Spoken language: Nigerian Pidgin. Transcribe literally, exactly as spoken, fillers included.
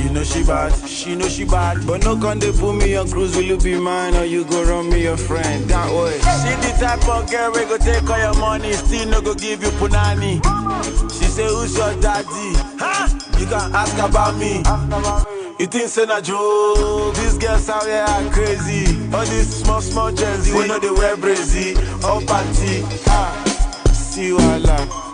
She know she bad, she know she bad. But no con they put me on cruise, will you be mine or you go run me your friend? That way. She the type of girl we go take all your money, still no go give you punani. She say who's your daddy? Huh? You can ask about me. You think say na joke? These girls out here are crazy. All these small small jerseys, we know they wear brazy. All party, ah, see you Allah.